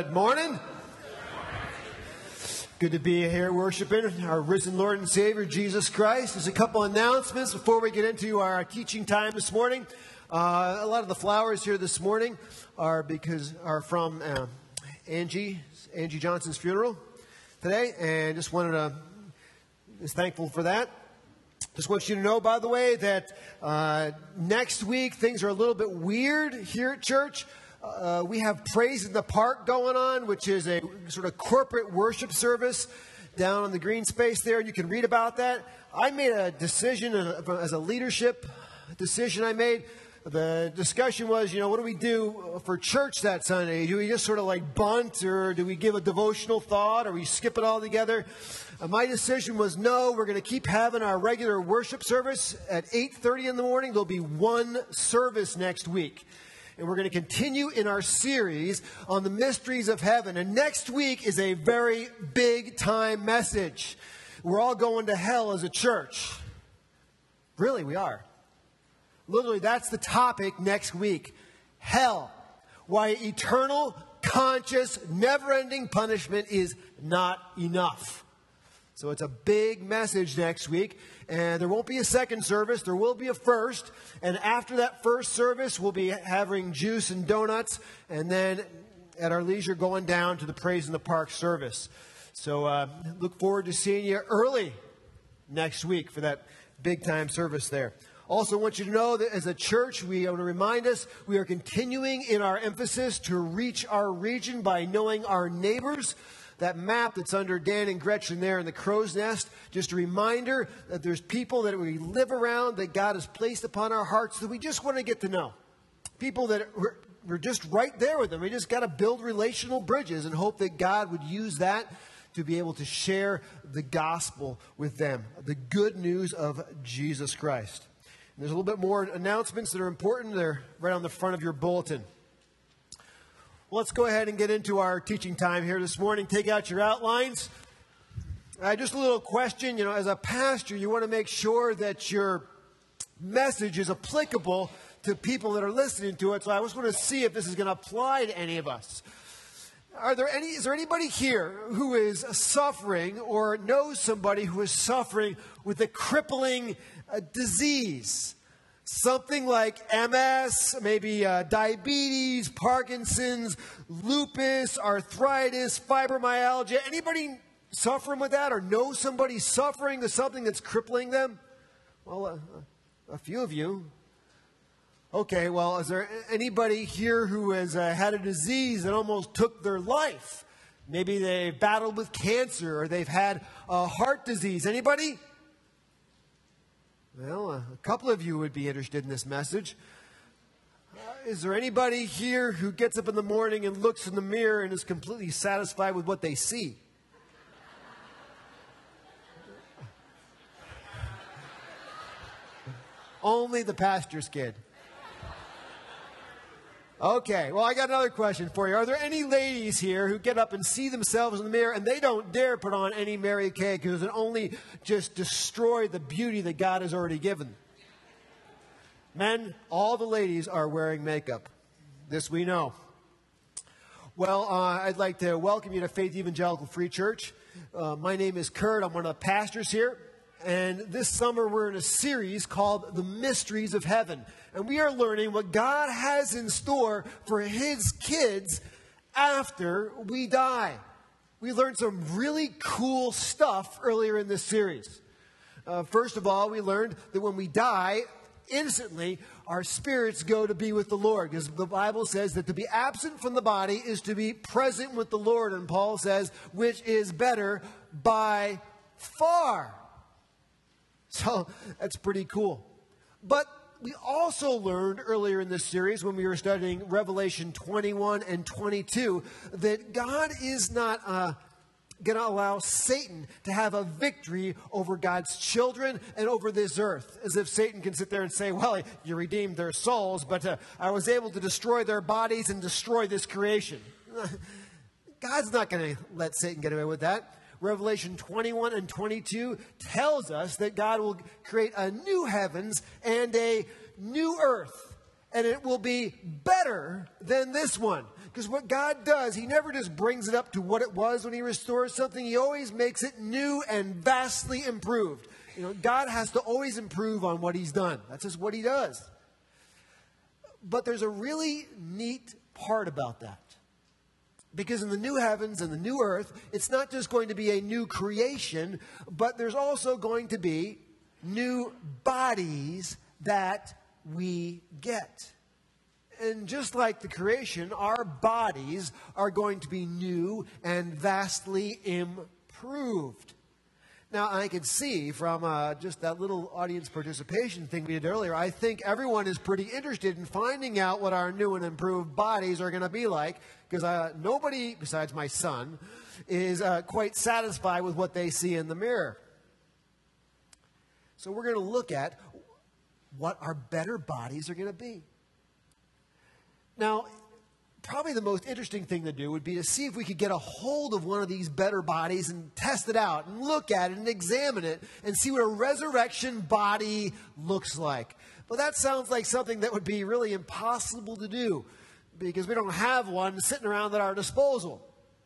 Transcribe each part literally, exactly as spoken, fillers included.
Good morning. Good to be here worshiping our risen Lord and Savior, Jesus Christ. There's a couple announcements before we get into our teaching time this morning. Uh, a lot of the flowers here this morning are because are from uh, Angie, Angie Johnson's funeral today, and just wanted to, is thankful for that. Just want you to know, by the way, that uh, next week things are a little bit weird here at church. Uh, we have Praise in the Park going on, which is a sort of corporate worship service down on the green space there. You can read about that. I made a decision as a leadership decision I made. The discussion was, you know, what do we do for church that Sunday? Do we just sort of like bunt, or do we give a devotional thought, or we skip it all together? Uh, my decision was no, we're going to keep having our regular worship service at eight thirty in the morning. There'll be one service next week. And we're going to continue in our series on the mysteries of heaven. And next week is a very big time message. We're all going to hell as a church. Really, we are. Literally, that's the topic next week. Hell. Why eternal, conscious, never-ending punishment is not enough. So it's a big message next week. And there won't be a second service. There will be a first. And after that first service, we'll be having juice and donuts. And then at our leisure, going down to the Praise in the Park service. So uh, look forward to seeing you early next week for that big time service there. Also, I want you to know that as a church, we want to remind us we are continuing in our emphasis to reach our region by knowing our neighbors. That map that's under Dan and Gretchen there in the crow's nest, just a reminder that there's people that we live around that God has placed upon our hearts that we just want to get to know. People that we're, we're just right there with them. We just got to build relational bridges and hope that God would use that to be able to share the gospel with them, the good news of Jesus Christ. And there's a little bit more announcements that are important. They're right on the front of your bulletin. Well, let's go ahead and get into our teaching time here this morning. Take out your outlines. Uh, just a little question. You know, as a pastor, you want to make sure that your message is applicable to people that are listening to it. So I just want to see if this is going to apply to any of us. Are there any? Is there anybody here who is suffering or knows somebody who is suffering with a crippling uh, disease? Something like M S, maybe uh, diabetes, Parkinson's, lupus, arthritis, fibromyalgia. Anybody suffering with that or know somebody suffering with something that's crippling them? Well, uh, a few of you. Okay, well, is there anybody here who has uh, had a disease that almost took their life? Maybe they battled with cancer or they've had uh, heart disease. Anybody? Well, a couple of you would be interested in this message. Uh, is there anybody here who gets up in the morning and looks in the mirror and is completely satisfied with what they see? Only the pastor's kid. Okay, well, I got another question for you. Are there any ladies here who get up and see themselves in the mirror and they don't dare put on any Mary Kay because it only just destroy the beauty that God has already given? Men, all the ladies are wearing makeup. This we know. Well, uh, I'd like to welcome you to Faith Evangelical Free Church. Uh, my name is Kurt. I'm one of the pastors here. And this summer we're in a series called The Mysteries of Heaven. And we are learning what God has in store for His kids after we die. We learned some really cool stuff earlier in this series. Uh, first of all, we learned that when we die, instantly our spirits go to be with the Lord. Because the Bible says that to be absent from the body is to be present with the Lord. And Paul says, which is better by far. So that's pretty cool. But we also learned earlier in this series when we were studying Revelation twenty-one and twenty-two that God is not uh, going to allow Satan to have a victory over God's children and over this earth. As if Satan can sit there and say, well, you redeemed their souls, but uh, I was able to destroy their bodies and destroy this creation. God's not going to let Satan get away with that. Revelation twenty-one and twenty-two tells us that God will create a new heavens and a new earth. And it will be better than this one. Because what God does, he never just brings it up to what it was when he restores something. He always makes it new and vastly improved. You know, God has to always improve on what he's done. That's just what he does. But there's a really neat part about that. Because in the new heavens and the new earth, it's not just going to be a new creation, but there's also going to be new bodies that we get. And just like the creation, our bodies are going to be new and vastly improved. Now, I can see from uh, just that little audience participation thing we did earlier, I think everyone is pretty interested in finding out what our new and improved bodies are going to be like, because uh, nobody, besides my son, is uh, quite satisfied with what they see in the mirror. So we're going to look at what our better bodies are going to be. Now, probably the most interesting thing to do would be to see if we could get a hold of one of these better bodies and test it out and look at it and examine it and see what a resurrection body looks like. But that sounds like something that would be really impossible to do because we don't have one sitting around at our disposal.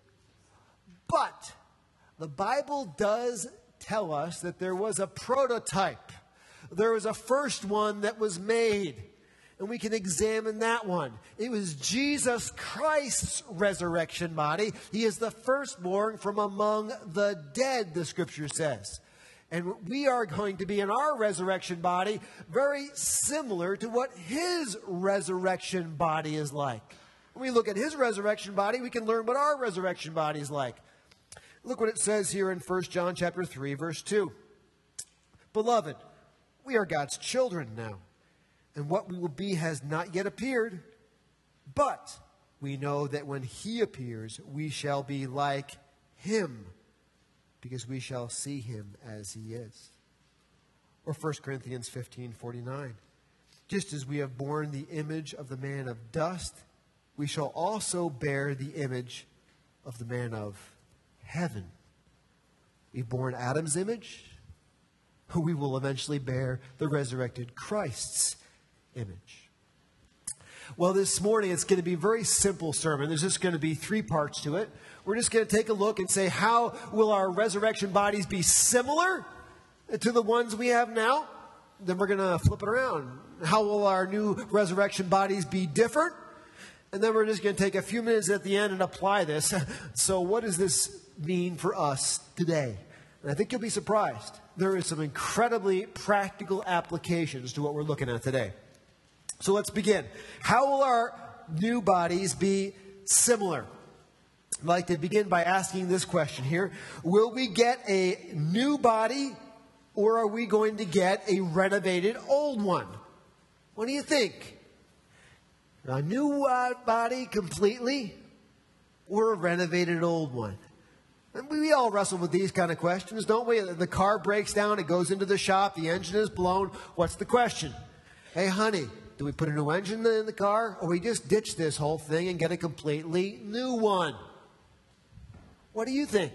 But the Bible does tell us that there was a prototype. There was a first one that was made. And we can examine that one. It was Jesus Christ's resurrection body. He is the firstborn from among the dead, the scripture says. And we are going to be in our resurrection body very similar to what his resurrection body is like. When we look at his resurrection body, we can learn what our resurrection body is like. Look what it says here in First John chapter three, verse two. Beloved, we are God's children now. And what we will be has not yet appeared, but we know that when he appears, we shall be like him, because we shall see him as he is. Or First Corinthians fifteen forty-nine. Just as we have borne the image of the man of dust, we shall also bear the image of the man of heaven. We've borne Adam's image, we will eventually bear the resurrected Christ's image. Well, this morning it's going to be a very simple sermon. There's just going to be three parts to it. We're just going to take a look and say, how will our resurrection bodies be similar to the ones we have now? Then we're going to flip it around. How will our new resurrection bodies be different? And then we're just going to take a few minutes at the end and apply this. So what does this mean for us today? And I think you'll be surprised. There is some incredibly practical applications to what we're looking at today. So let's begin. How will our new bodies be similar? I'd like to begin by asking this question here. Will we get a new body, or are we going to get a renovated old one? What do you think? A new uh, body completely, or a renovated old one? And we all wrestle with these kind of questions, don't we? The car breaks down, it goes into the shop, the engine is blown. What's the question? Hey, honey, do we put a new engine in the car, or we just ditch this whole thing and get a completely new one? What do you think?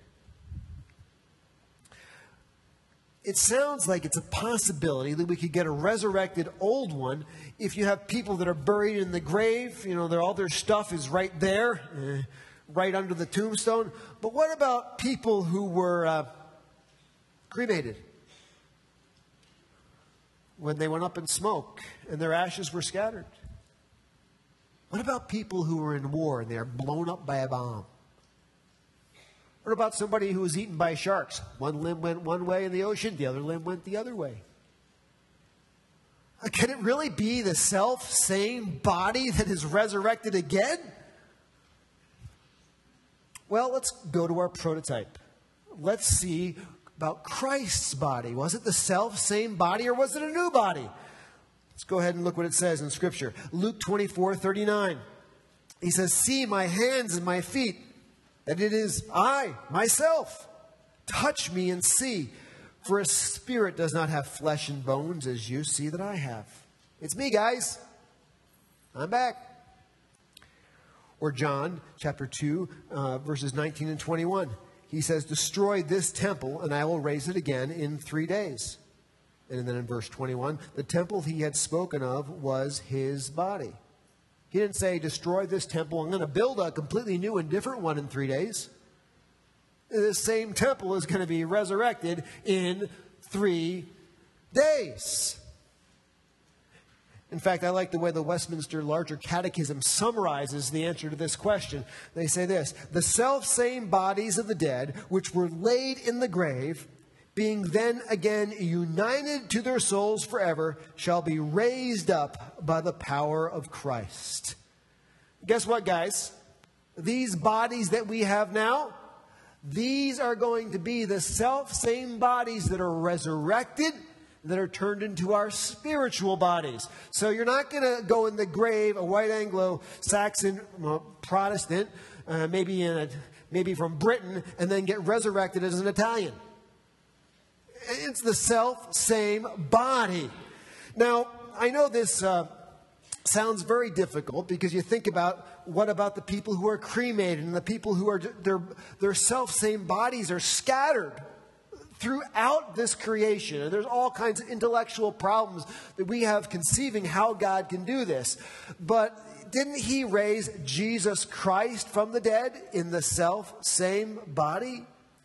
It sounds like it's a possibility that we could get a resurrected old one if you have people that are buried in the grave. You know, all their stuff is right there, uh, right under the tombstone. But what about people who were uh, cremated? When they went up in smoke and their ashes were scattered? What about people who were in war and they are blown up by a bomb? What about somebody who was eaten by sharks? One limb went one way in the ocean, the other limb went the other way. Can it really be the self-same body that is resurrected again? Well, let's go to our prototype. Let's see about Christ's body. Was it the self-same body, or was it a new body? Let's go ahead and look what it says in Scripture. Luke twenty-four thirty-nine. He says, "See my hands and my feet, that it is I, myself. Touch me and see, for a spirit does not have flesh and bones as you see that I have." It's me, guys. I'm back. Or John chapter two, uh, verses nineteen and twenty-one. He says, "Destroy this temple, and I will raise it again in three days." And then in verse twenty-one, the temple he had spoken of was his body. He didn't say, destroy this temple. I'm going to build a completely new and different one in three days. This same temple is going to be resurrected in three days. In fact, I like the way the Westminster Larger Catechism summarizes the answer to this question. They say this: the self-same bodies of the dead, which were laid in the grave, being then again united to their souls forever, shall be raised up by the power of Christ. Guess what, guys? These bodies that we have now, these are going to be the self-same bodies that are resurrected, that are turned into our spiritual bodies. So you're not going to go in the grave, a white Anglo-Saxon uh, Protestant, uh, maybe in a, maybe from Britain, and then get resurrected as an Italian. It's the self-same body. Now, I know this uh, sounds very difficult because you think about what about the people who are cremated and the people who are, their, their self-same bodies are scattered throughout this creation. And there's all kinds of intellectual problems that we have conceiving how God can do this. But didn't he raise Jesus Christ from the dead in the self-same body?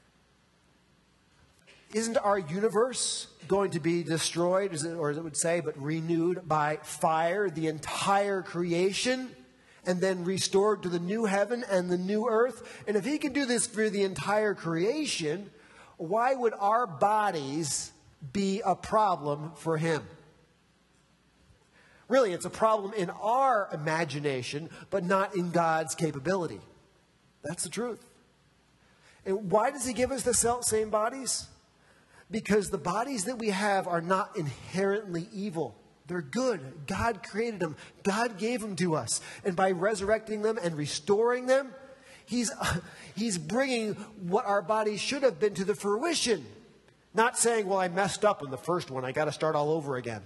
Isn't our universe going to be destroyed, or as it would say, but renewed by fire, the entire creation, and then restored to the new heaven and the new earth? And if he can do this for the entire creation, why would our bodies be a problem for him? Really, it's a problem in our imagination, but not in God's capability. That's the truth. And why does he give us the same bodies? Because the bodies that we have are not inherently evil. They're good. God created them. God gave them to us. And by resurrecting them and restoring them, He's, he's bringing what our bodies should have been to the fruition. Not saying, well, I messed up in the first one. I got to start all over again.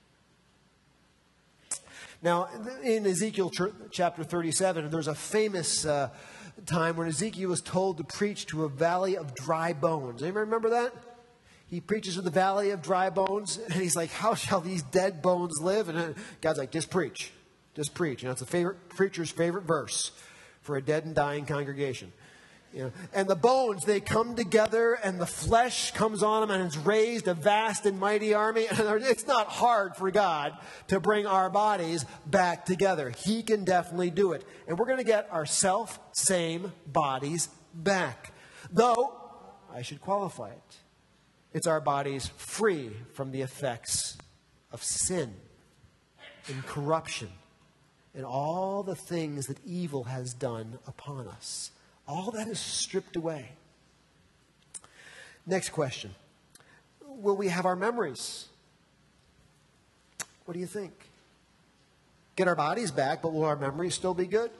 Now, in Ezekiel chapter thirty-seven, there's a famous uh, time when Ezekiel was told to preach to a valley of dry bones. Anybody remember that? He preaches in the valley of dry bones, and he's like, how shall these dead bones live? And God's like, just preach. Just preach. You know, it's a favorite preacher's favorite verse for a dead and dying congregation. You know, and the bones, they come together, and the flesh comes on them, and it's raised a vast and mighty army. And it's not hard for God to bring our bodies back together. He can definitely do it. And we're going to get our self-same bodies back. Though, I should qualify it. It's our bodies free from the effects of sin and corruption and all the things that evil has done upon us. All that is stripped away. Next question. Will we have our memories? What do you think? Get our bodies back, but will our memories still be good?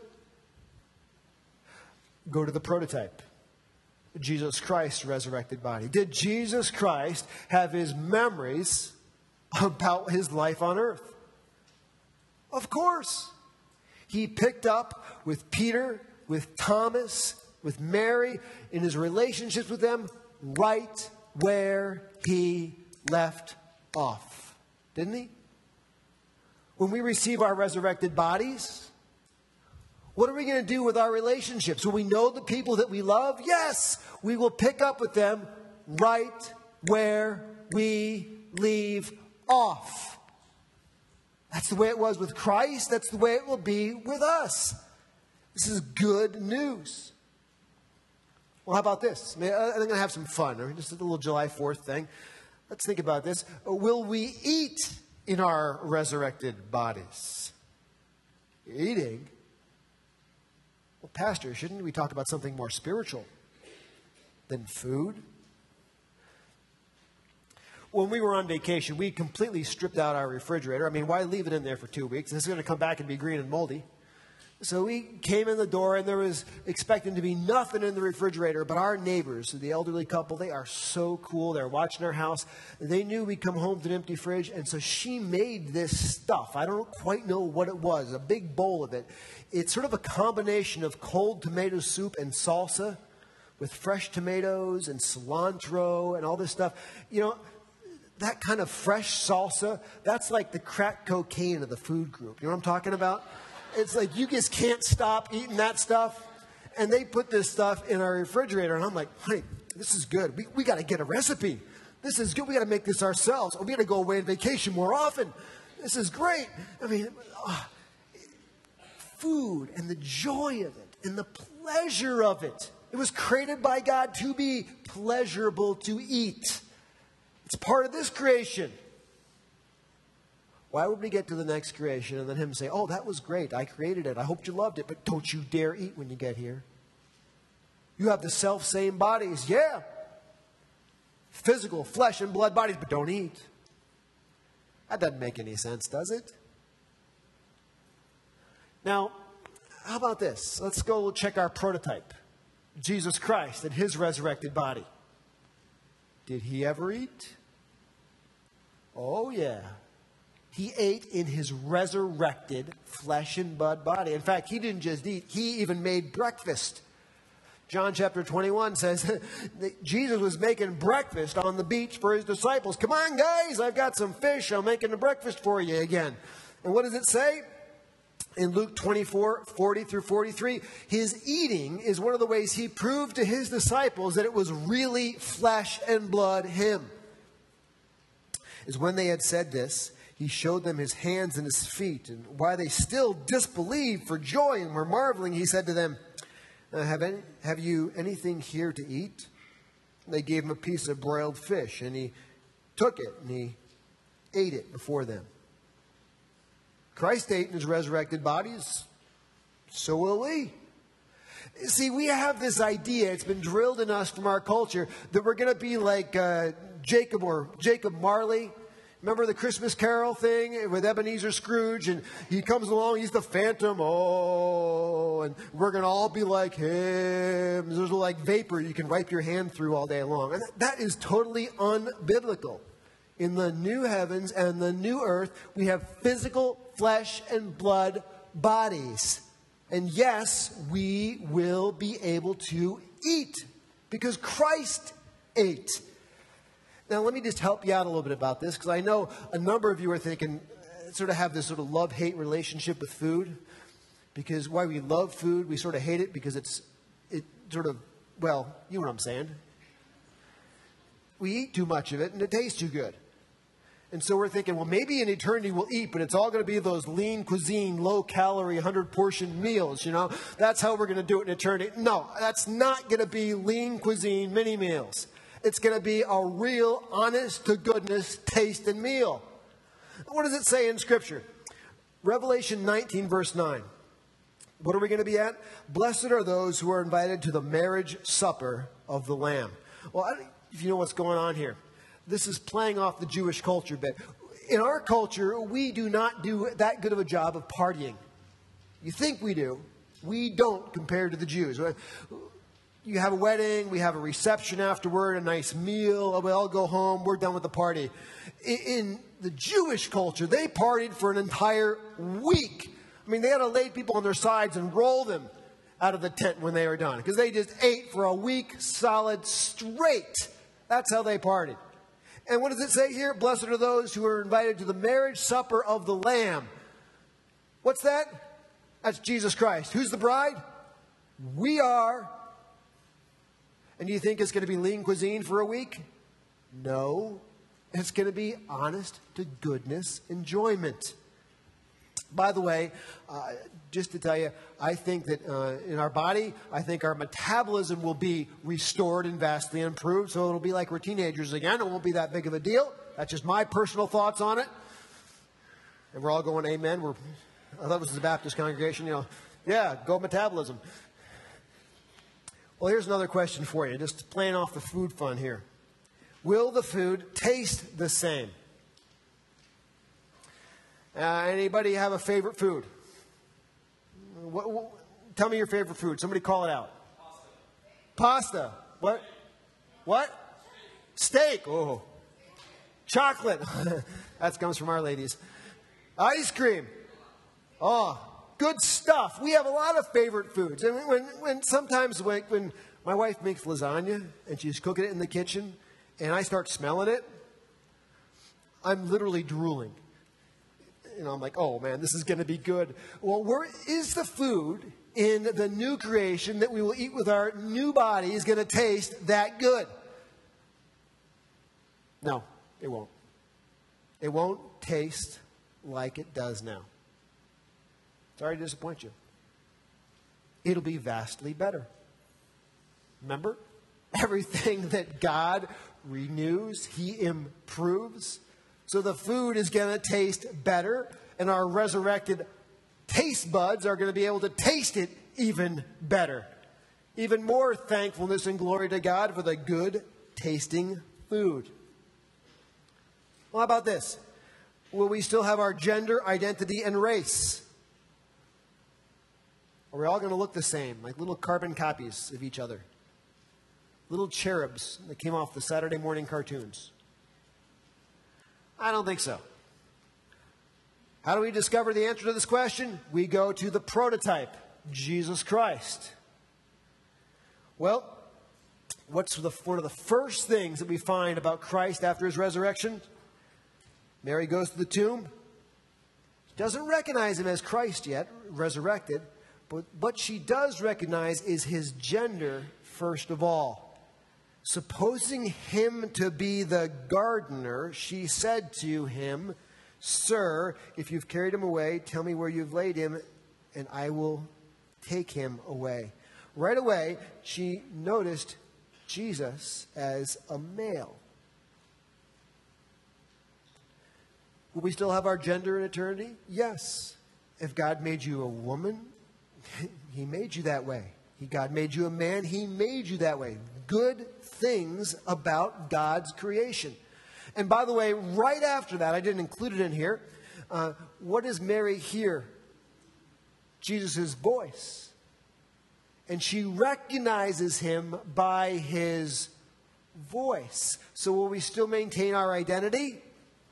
Go to the prototype. Jesus Christ's resurrected body. Did Jesus Christ have his memories about his life on earth? Of course. He picked up with Peter, with Thomas, with Mary, in his relationships with them, right where he left off. Didn't he? When we receive our resurrected bodies, what are we going to do with our relationships? Will we know the people that we love? Yes, we will pick up with them right where we leave off. That's the way it was with Christ. That's the way it will be with us. This is good news. Well, how about this? I mean, I'm going to have some fun. Or just a little July fourth thing. Let's think about this. Will we eat in our resurrected bodies? Eating? Well, Pastor, shouldn't we talk about something more spiritual than food? When we were on vacation, we completely stripped out our refrigerator. I mean, why leave it in there for two weeks? It's going to come back and be green and moldy. So we came in the door, and there was expecting to be nothing in the refrigerator. But our neighbors, the elderly couple, they are so cool. They're watching our house. They knew we'd come home to an empty fridge, and so she made this stuff. I don't quite know what it was, a big bowl of it. It's sort of a combination of cold tomato soup and salsa with fresh tomatoes and cilantro and all this stuff. You know, that kind of fresh salsa, that's like the crack cocaine of the food group. You know what I'm talking about? It's like you just can't stop eating that stuff. And they put this stuff in our refrigerator. And I'm like, honey, this is good. We, we got to get a recipe. This is good. We got to make this ourselves. Or we got to go away on vacation more often. This is great. I mean, uh, food and the joy of it and the pleasure of it. It was created by God to be pleasurable to eat. It's part of this creation. Why would we get to the next creation and then him say, oh, that was great. I created it. I hoped you loved it. But don't you dare eat when you get here. You have the self-same bodies. Yeah. Physical, flesh and blood bodies, but don't eat. That doesn't make any sense, does it? Now, how about this? Let's go check our prototype. Jesus Christ and his resurrected body. Did he ever eat? Oh, yeah. He ate in his resurrected flesh and blood body. In fact, he didn't just eat. He even made breakfast. John chapter twenty-one says that Jesus was making breakfast on the beach for his disciples. Come on, guys, I've got some fish. I'm making the breakfast for you again. And what does it say? In Luke twenty-four, forty through forty-three, his eating is one of the ways he proved to his disciples that it was really flesh and blood him. Is when they had said this, he showed them his hands and his feet. And while they still disbelieved for joy and were marveling, he said to them, uh, have, any, have you anything here to eat? And they gave him a piece of broiled fish, and he took it and he ate it before them. Christ ate in his resurrected bodies, so will we. See, we have this idea, it's been drilled in us from our culture, that we're going to be like uh, Jacob or Jacob Marley. Remember the Christmas Carol thing with Ebenezer Scrooge? And he comes along, he's the phantom, oh, and we're going to all be like him. There's like vapor you can wipe your hand through all day long. And that is totally unbiblical. In the new heavens and the new earth, we have physical flesh and blood bodies. And yes, we will be able to eat because Christ ate. Now, let me just help you out a little bit about this, because I know a number of you are thinking, uh, sort of have this sort of love-hate relationship with food. Because why we love food, we sort of hate it because it's, it sort of, well, you know what I'm saying. We eat too much of it, and it tastes too good. And so we're thinking, well, maybe in eternity we'll eat, but it's all going to be those lean cuisine, low-calorie, one hundred portion meals, you know. That's how we're going to do it in eternity. No, that's not going to be lean cuisine mini meals. It's going to be a real, honest-to-goodness taste and meal. What does it say in Scripture? Revelation nineteen, verse nine. What are we going to be at? Blessed are those who are invited to the marriage supper of the Lamb. Well, I don't know if you know what's going on here. This is playing off the Jewish culture bit. In our culture, we do not do that good of a job of partying. You think we do. We don't compared to the Jews. You have a wedding, we have a reception afterward, a nice meal, we all go home, we're done with the party. In the Jewish culture, they partied for an entire week. I mean, they had to lay people on their sides and roll them out of the tent when they were done, because they just ate for a week solid straight. That's how they partied. And what does it say here? Blessed are those who are invited to the marriage supper of the Lamb. What's that? That's Jesus Christ. Who's the bride? We are. And do you think it's going to be lean cuisine for a week? No. It's going to be honest to goodness enjoyment. By the way, uh, just to tell you, I think that uh, in our body, I think our metabolism will be restored and vastly improved. So it'll be like we're teenagers again. It won't be that big of a deal. That's just my personal thoughts on it. And we're all going, amen. We're, I thought this was a Baptist congregation. You know, yeah, go metabolism. Well, here's another question for you, just playing off the food fun here. Will the food taste the same? Uh, anybody have a favorite food? What, what, tell me your favorite food. Somebody call it out. Pasta. Pasta. What? What? Steak. Oh. Chocolate. That comes from our ladies. Ice cream. Oh. Good stuff. We have a lot of favorite foods. And when, when sometimes when, when my wife makes lasagna and she's cooking it in the kitchen and I start smelling it, I'm literally drooling. you know, I'm like, oh man, this is going to be good. Well, where is the food in the new creation that we will eat with our new bodies going to taste that good? No, it won't. It won't taste like it does now. Sorry to disappoint you. It'll be vastly better. Remember? Everything that God renews, He improves. So the food is going to taste better, and our resurrected taste buds are going to be able to taste it even better. Even more thankfulness and glory to God for the good tasting food. Well, how about this? Will we still have our gender, identity, and race? Are we all going to look the same, like little carbon copies of each other? Little cherubs that came off the Saturday morning cartoons? I don't think so. How do we discover the answer to this question? We go to the prototype, Jesus Christ. Well, what's the, one of the first things that we find about Christ after His resurrection? Mary goes to the tomb. She doesn't recognize Him as Christ yet, resurrected. But what she does recognize is His gender first of all. Supposing Him to be the gardener, she said to Him, Sir, if you've carried Him away, tell me where you've laid Him, and I will take Him away. Right away, she noticed Jesus as a male. Will we still have our gender in eternity? Yes. If God made you a woman, He made you that way. He, God made you a man, He made you that way. Good things about God's creation. And by the way, right after that, I didn't include it in here, uh, what does Mary hear? Jesus' voice. And she recognizes Him by His voice. So will we still maintain our identity?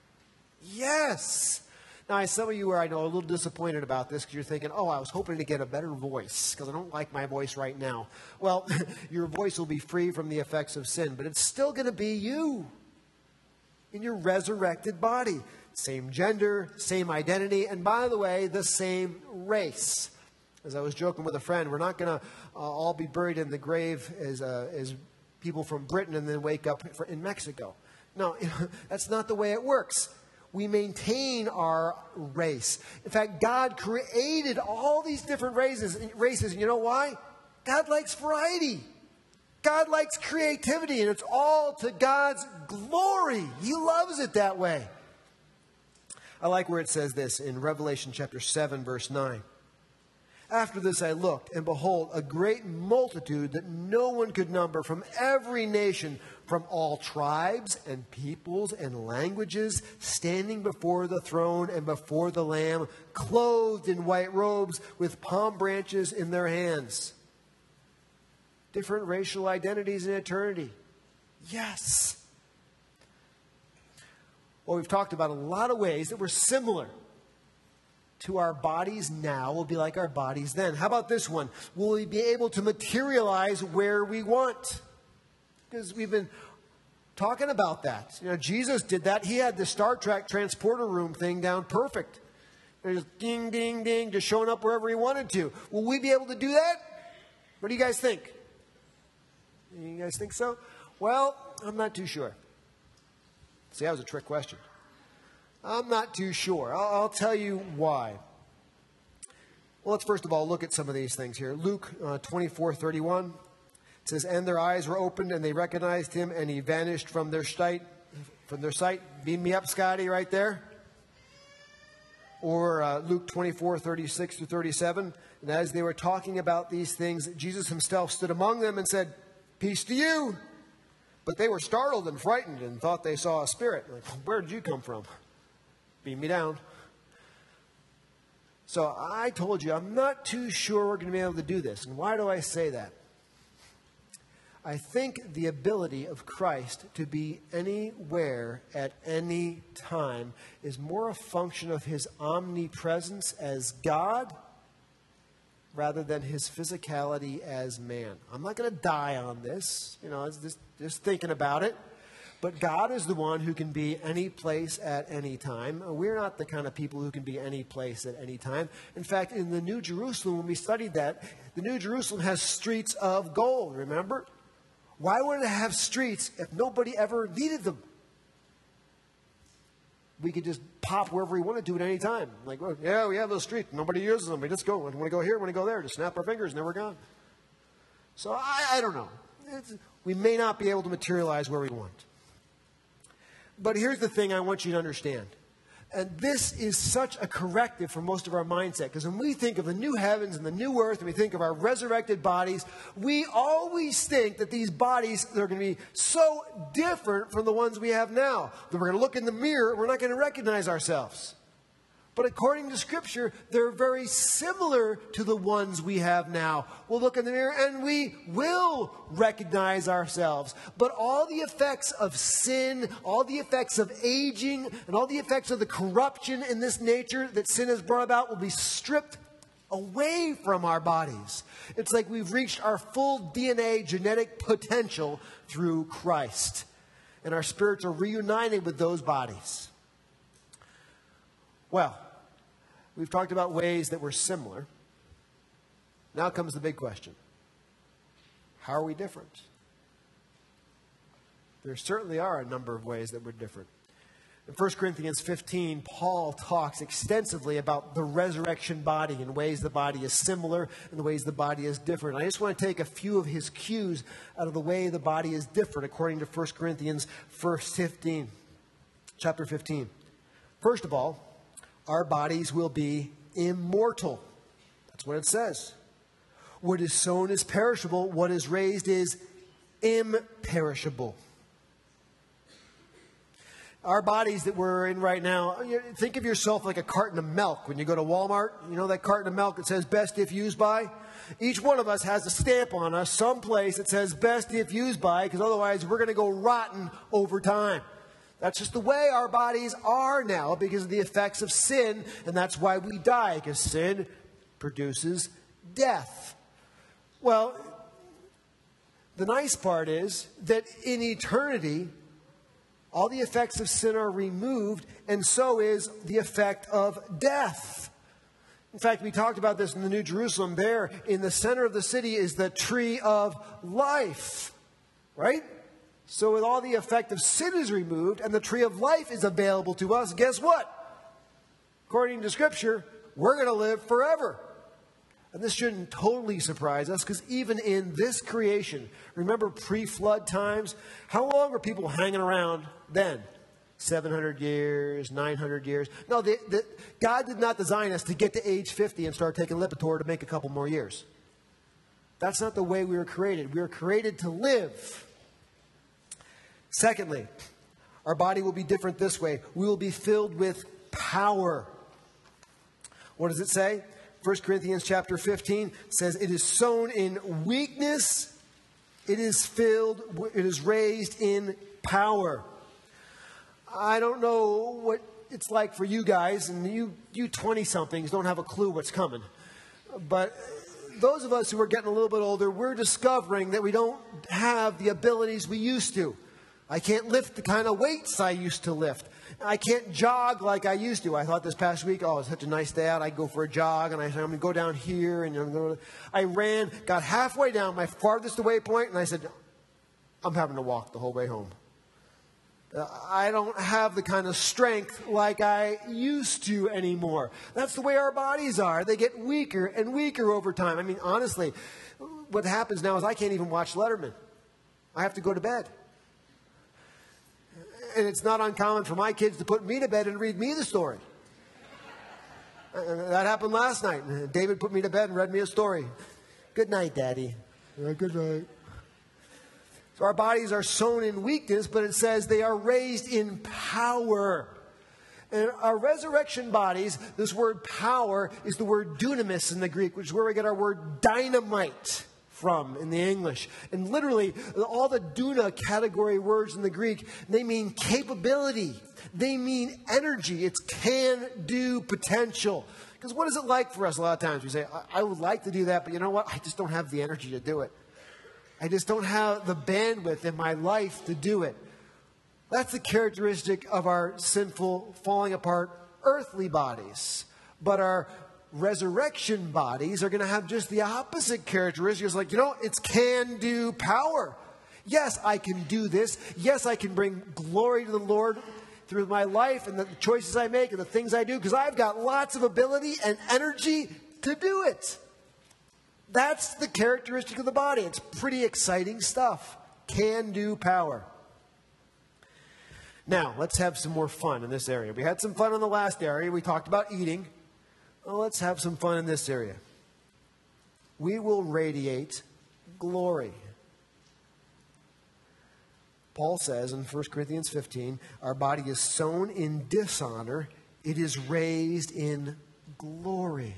Yes. Now, some of you are, I know, a little disappointed about this because you're thinking, oh, I was hoping to get a better voice because I don't like my voice right now. Well, your voice will be free from the effects of sin, but it's still going to be you in your resurrected body. Same gender, same identity, and by the way, the same race. As I was joking with a friend, we're not going to uh, all be buried in the grave as, uh, as people from Britain and then wake up for, in Mexico. No, that's not the way it works. We maintain our race. In fact, God created all these different races, races. And you know why? God likes variety. God likes creativity, and it's all to God's glory. He loves it that way. I like where it says this in Revelation chapter seven, verse nine. After this I looked, and behold, a great multitude that no one could number from every nation, from all tribes and peoples and languages, standing before the throne and before the Lamb, clothed in white robes with palm branches in their hands. Different racial identities in eternity. Yes. Well, we've talked about a lot of ways that we're similar to our bodies now will be like our bodies then. How about this one? Will we be able to materialize where we want? Because we've been talking about that. You know, Jesus did that. He had the Star Trek transporter room thing down perfect. Just ding, ding, ding, just showing up wherever he wanted to. Will we be able to do that? What do you guys think? You guys think so? Well, I'm not too sure. See, that was a trick question. I'm not too sure. I'll, I'll tell you why. Well, let's first of all look at some of these things here. Luke uh, twenty-four thirty-one says, and their eyes were opened, and they recognized him, and he vanished from their sight. From their sight. Beam me up, Scotty, right there. Or uh, Luke twenty-four thirty-six to thirty-seven. And as they were talking about these things, Jesus himself stood among them and said, peace to you. But they were startled and frightened and thought they saw a spirit. Like, where did you come from? Beam me down. So I told you, I'm not too sure we're going to be able to do this. And why do I say that? I think the ability of Christ to be anywhere at any time is more a function of his omnipresence as God rather than his physicality as man. I'm not going to die on this. You know, it's just, just thinking about it. But God is the one who can be any place at any time. We're not the kind of people who can be any place at any time. In fact, in the New Jerusalem, when we studied that, the New Jerusalem has streets of gold, remember? Why would it have streets if nobody ever needed them? We could just pop wherever we want to do at any time. Like, well, yeah, we have those streets. Nobody uses them. We just go. When we go here, when we go there, just snap our fingers and then we're gone. So I, I don't know. It's, we may not be able to materialize where we want. But here's the thing I want you to understand. And this is such a corrective for most of our mindset. Because when we think of the new heavens and the new earth, and we think of our resurrected bodies, we always think that these bodies are going to be so different from the ones we have now. That we're going to look in the mirror, we're not going to recognize ourselves. But according to Scripture, they're very similar to the ones we have now. We'll look in the mirror and we will recognize ourselves. But all the effects of sin, all the effects of aging, and all the effects of the corruption in this nature that sin has brought about will be stripped away from our bodies. It's like we've reached our full D N A genetic potential through Christ. And our spirits are reunited with those bodies. Well, we've talked about ways that we're similar. Now comes the big question. How are we different? There certainly are a number of ways that we're different. In First Corinthians fifteen, Paul talks extensively about the resurrection body and ways the body is similar and the ways the body is different. I just want to take a few of his cues out of the way the body is different according to First Corinthians fifteen, chapter fifteen. First of all, our bodies will be immortal. That's what it says. What is sown is perishable. What is raised is imperishable. Our bodies that we're in right now, think of yourself like a carton of milk. When you go to Walmart, you know that carton of milk that says best if used by? Each one of us has a stamp on us someplace that says best if used by, because otherwise we're going to go rotten over time. That's just the way our bodies are now because of the effects of sin, and that's why we die, because sin produces death. Well, the nice part is that in eternity, all the effects of sin are removed, and so is the effect of death. In fact, we talked about this in the New Jerusalem. There, in the center of the city, is the tree of life, right? So with all the effect of sin is removed and the tree of life is available to us, guess what? According to Scripture, we're going to live forever. And this shouldn't totally surprise us because even in this creation, remember pre-flood times? How long were people hanging around then? seven hundred years, nine hundred years? No, the, the, God did not design us to get to age fifty and start taking Lipitor to make a couple more years. That's not the way we were created. We were created to live. Secondly, our body will be different this way. We will be filled with power. What does it say? First Corinthians chapter fifteen says, it is sown in weakness, it is filled, it is raised in power. I don't know what it's like for you guys, and you, you twenty-somethings don't have a clue what's coming. But those of us who are getting a little bit older, we're discovering that we don't have the abilities we used to. I can't lift the kind of weights I used to lift. I can't jog like I used to. I thought this past week, oh, it's such a nice day out. I'd go for a jog, and I said, I'm going to go down here. And I'm going to... I ran, got halfway down my farthest away point, and I said, I'm having to walk the whole way home. Uh, I don't have the kind of strength like I used to anymore. That's the way our bodies are. They get weaker and weaker over time. I mean, honestly, what happens now is I can't even watch Letterman. I have to go to bed. And it's not uncommon for my kids to put me to bed and read me the story. That happened last night. David put me to bed and read me a story. Good night, Daddy. Yeah, good night. So our bodies are sown in weakness, but it says they are raised in power. And our resurrection bodies, this word power is the word dunamis in the Greek, which is where we get our word dynamite from in the English. And literally, all the duna category words in the Greek, they mean capability. They mean energy. It's can-do potential. Because what is it like for us a lot of times? We say, I, I would like to do that, but you know what? I just don't have the energy to do it. I just don't have the bandwidth in my life to do it. That's the characteristic of our sinful, falling apart earthly bodies. But our resurrection bodies are going to have just the opposite characteristics. Like, you know, it's can-do power. Yes, I can do this. Yes, I can bring glory to the Lord through my life and the choices I make and the things I do, because I've got lots of ability and energy to do it. That's the characteristic of the body. It's pretty exciting stuff. Can-do power. Now, let's have some more fun in this area. We had some fun in the last area. We talked about eating. Well, let's have some fun in this area. We will radiate glory. Paul says in First Corinthians fifteen, our body is sown in dishonor, it is raised in glory.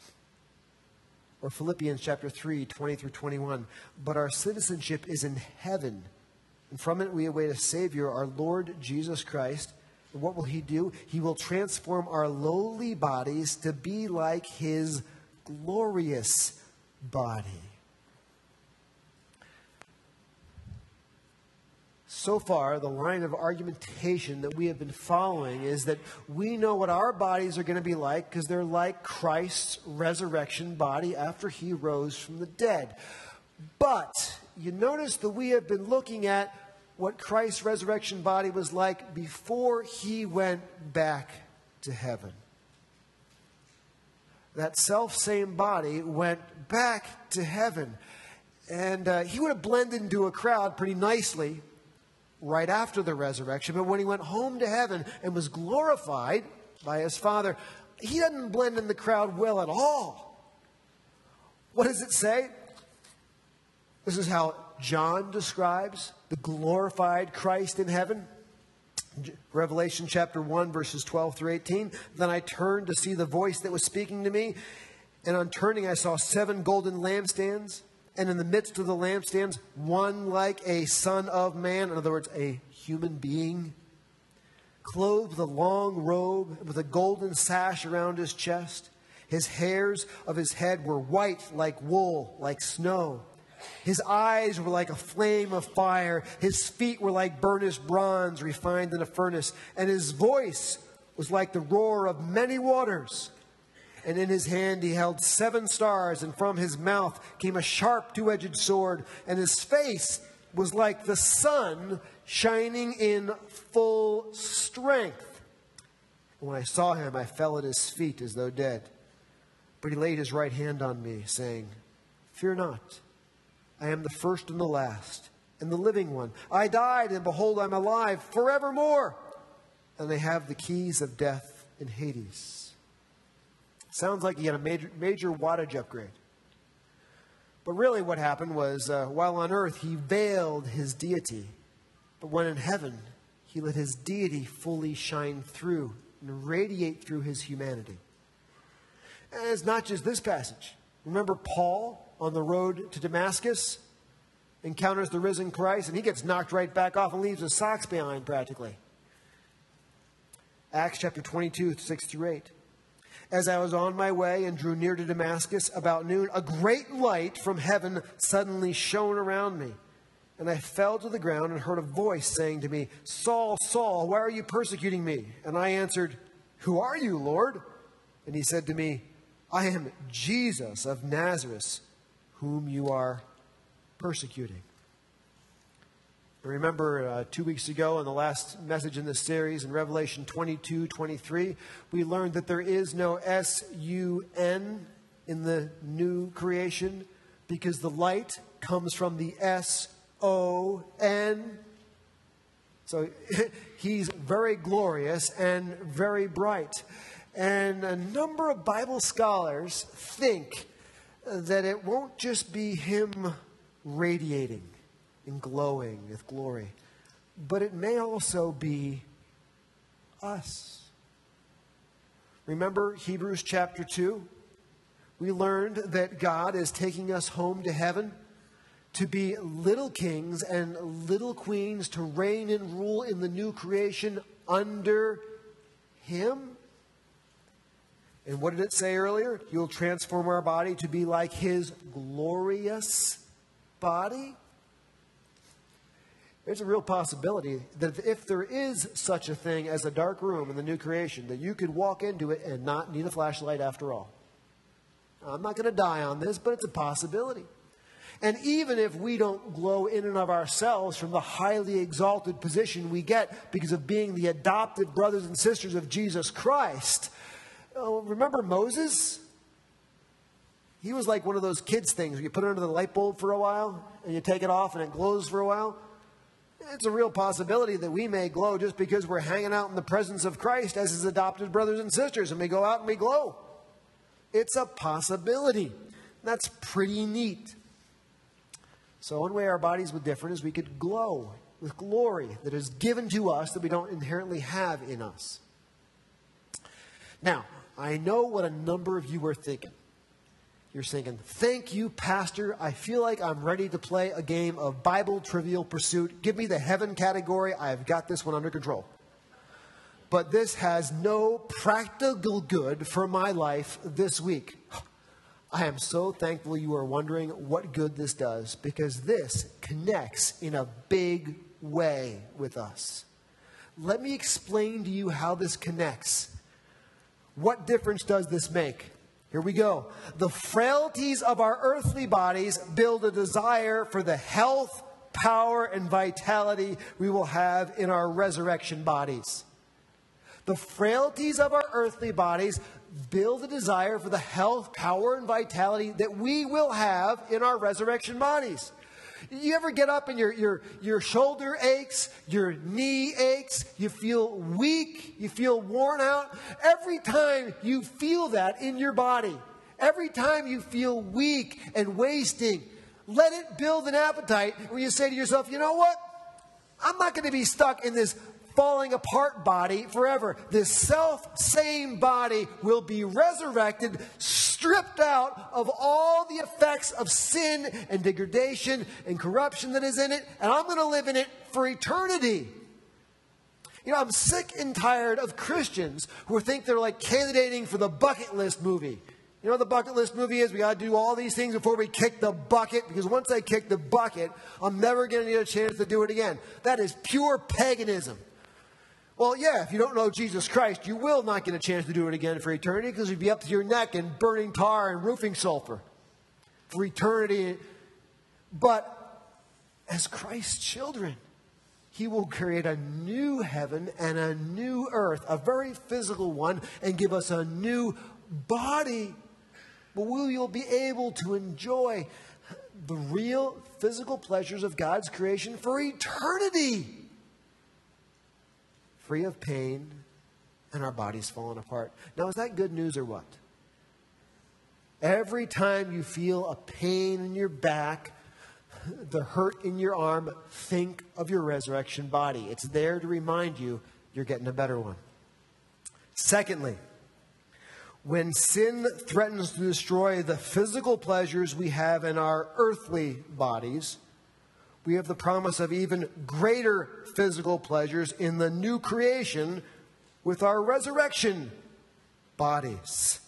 Or Philippians chapter three, twenty through twenty-one, but our citizenship is in heaven, and from it we await a Savior, our Lord Jesus Christ. And what will he do? He will transform our lowly bodies to be like his glorious body. So far, the line of argumentation that we have been following is that we know what our bodies are going to be like because they're like Christ's resurrection body after he rose from the dead. But you notice that we have been looking at what Christ's resurrection body was like before he went back to heaven. That self-same body went back to heaven. And uh, he would have blended into a crowd pretty nicely right after the resurrection. But when he went home to heaven and was glorified by his Father, he doesn't blend in the crowd well at all. What does it say? This is how John describes the glorified Christ in heaven. Revelation chapter one, verses twelve through eighteen. Then I turned to see the voice that was speaking to me, and on turning I saw seven golden lampstands, and in the midst of the lampstands, one like a son of man, in other words, a human being, clothed with a long robe, with a golden sash around his chest. His hairs of his head were white like wool, like snow. His eyes were like a flame of fire. His feet were like burnished bronze refined in a furnace. And his voice was like the roar of many waters. And in his hand he held seven stars, and from his mouth came a sharp two-edged sword. And his face was like the sun shining in full strength. And when I saw him, I fell at his feet as though dead. But he laid his right hand on me, saying, "Fear not. I am the first and the last, and the living one. I died, and behold, I'm alive forevermore. And I have the keys of death and Hades." Sounds like he had a major, major wattage upgrade. But really what happened was, uh, while on earth, he veiled his deity. But when in heaven, he let his deity fully shine through and radiate through his humanity. And it's not just this passage. Remember Paul on the road to Damascus encounters the risen Christ, and he gets knocked right back off and leaves his socks behind practically. Acts chapter twenty-two, six through eight. As I was on my way and drew near to Damascus about noon, a great light from heaven suddenly shone around me. And I fell to the ground and heard a voice saying to me, "Saul, Saul, why are you persecuting me?" And I answered, "Who are you, Lord?" And he said to me, "I am Jesus of Nazareth, whom you are persecuting." I remember uh, two weeks ago in the last message in this series in Revelation twenty-two, twenty-three, we learned that there is no S U N in the new creation because the light comes from the S O N. So he's very glorious and very bright. And a number of Bible scholars think that it won't just be him radiating and glowing with glory, but it may also be us. Remember Hebrews chapter two? We learned that God is taking us home to heaven to be little kings and little queens, to reign and rule in the new creation under him. And what did it say earlier? You'll transform our body to be like his glorious body. There's a real possibility that if there is such a thing as a dark room in the new creation, that you could walk into it and not need a flashlight after all. I'm not going to die on this, but it's a possibility. And even if we don't glow in and of ourselves from the highly exalted position we get because of being the adopted brothers and sisters of Jesus Christ, oh, remember Moses? He was like one of those kids things where you put it under the light bulb for a while and you take it off and it glows for a while. It's a real possibility that we may glow just because we're hanging out in the presence of Christ as his adopted brothers and sisters, and we go out and we glow. It's a possibility. That's pretty neat. So one way our bodies would differ is we could glow with glory that is given to us that we don't inherently have in us. Now, I know what a number of you are thinking. You're thinking, thank you, Pastor. I feel like I'm ready to play a game of Bible Trivial Pursuit. Give me the heaven category. I've got this one under control. But this has no practical good for my life this week. I am so thankful you are wondering what good this does, because this connects in a big way with us. Let me explain to you how this connects. What difference does this make? Here we go. The frailties of our earthly bodies build a desire for the health, power, and vitality we will have in our resurrection bodies. The frailties of our earthly bodies build a desire for the health, power, and vitality that we will have in our resurrection bodies. You ever get up and your, your, your shoulder aches, your knee aches, you feel weak, you feel worn out? Every time you feel that in your body, every time you feel weak and wasting, let it build an appetite where you say to yourself, you know what? I'm not going to be stuck in this falling apart body forever. This self-same body will be resurrected, stripped out of all the effects of sin and degradation and corruption that is in it, and I'm going to live in it for eternity. You know, I'm sick and tired of Christians who think they're like candidating for the bucket list movie. You know what the bucket list movie is? We got to do all these things before we kick the bucket, because once I kick the bucket, I'm never going to get a chance to do it again. That is pure paganism. Well, yeah, if you don't know Jesus Christ, you will not get a chance to do it again for eternity, because you'll be up to your neck in burning tar and roofing sulfur for eternity. But as Christ's children, he will create a new heaven and a new earth, a very physical one, and give us a new body. But we will be able to enjoy the real physical pleasures of God's creation for eternity, free of pain, and our bodies falling apart. Now, is that good news or what? Every time you feel a pain in your back, the hurt in your arm, think of your resurrection body. It's there to remind you you're getting a better one. Secondly, when sin threatens to destroy the physical pleasures we have in our earthly bodies, we have the promise of even greater physical pleasures in the new creation with our resurrection bodies.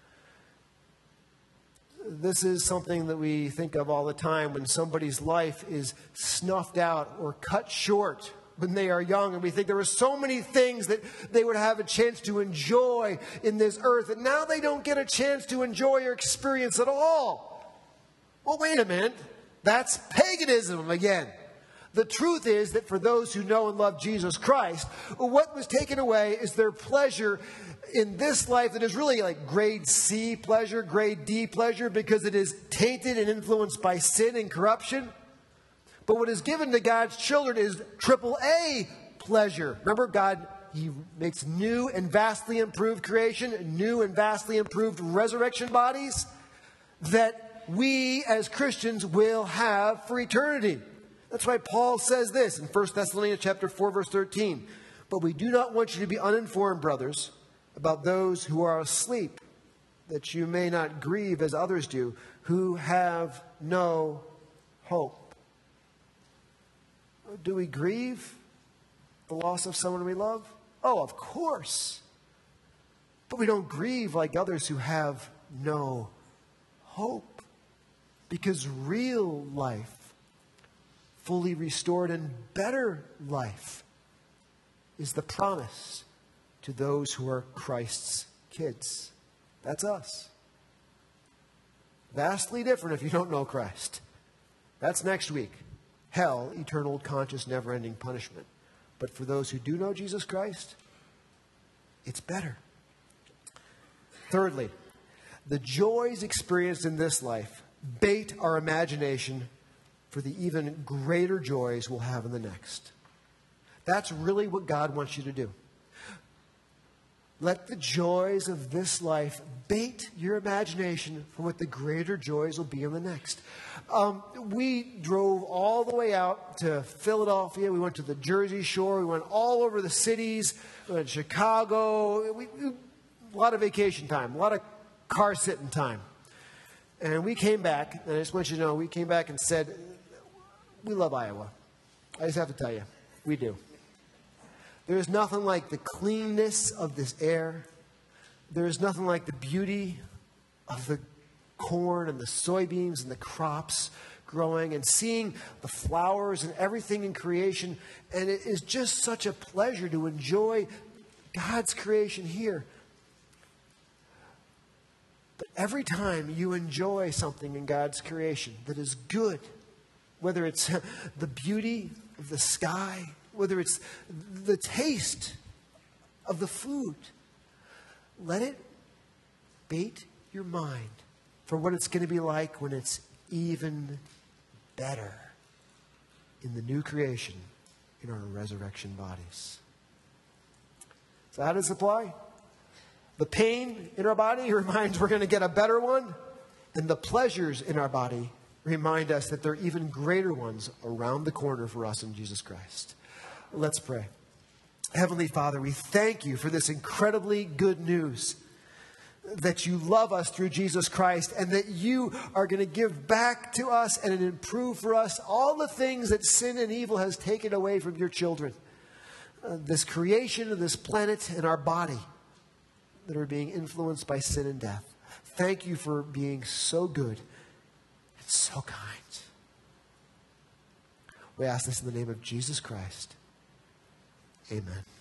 This is something that we think of all the time when somebody's life is snuffed out or cut short when they are young, and we think there were so many things that they would have a chance to enjoy in this earth, and now they don't get a chance to enjoy or experience at all. Well, wait a minute. That's paganism again. The truth is that for those who know and love Jesus Christ, what was taken away is their pleasure in this life that is really like grade C pleasure, grade D pleasure, because it is tainted and influenced by sin and corruption. But what is given to God's children is triple A pleasure. Remember, God, he makes new and vastly improved creation, new and vastly improved resurrection bodies that we as Christians will have for eternity. That's why Paul says this in First Thessalonians chapter four, verse thirteen. But we do not want you to be uninformed, brothers, about those who are asleep, that you may not grieve as others do, who have no hope. Do we grieve the loss of someone we love? Oh, of course. But we don't grieve like others who have no hope. Because real life, fully restored and better life is the promise to those who are Christ's kids. That's us. Vastly different if you don't know Christ. That's next week. Hell, eternal, conscious, never-ending punishment. But for those who do know Jesus Christ, it's better. Thirdly, the joys experienced in this life bait our imagination for the even greater joys we'll have in the next. That's really what God wants you to do. Let the joys of this life bait your imagination for what the greater joys will be in the next. Um, we drove all the way out to Philadelphia. We went to the Jersey Shore. We went all over the cities. We went to Chicago. We, we, a lot of vacation time, a lot of car sitting time. And we came back, and I just want you to know, we came back and said, we love Iowa. I just have to tell you, we do. There's nothing like the cleanness of this air. There's nothing like the beauty of the corn and the soybeans and the crops growing and seeing the flowers and everything in creation. And it is just such a pleasure to enjoy God's creation here. But every time you enjoy something in God's creation that is good, whether it's the beauty of the sky, whether it's the taste of the food, let it bait your mind for what it's going to be like when it's even better in the new creation in our resurrection bodies. So how does it apply? The pain in our body reminds we're going to get a better one, and the pleasures in our body remind us that there are even greater ones around the corner for us in Jesus Christ. Let's pray. Heavenly Father, we thank you for this incredibly good news that you love us through Jesus Christ and that you are going to give back to us and improve for us all the things that sin and evil has taken away from your children. Uh, this creation of this planet and our body that are being influenced by sin and death. Thank you for being so good and so kind. We ask this in the name of Jesus Christ. Amen.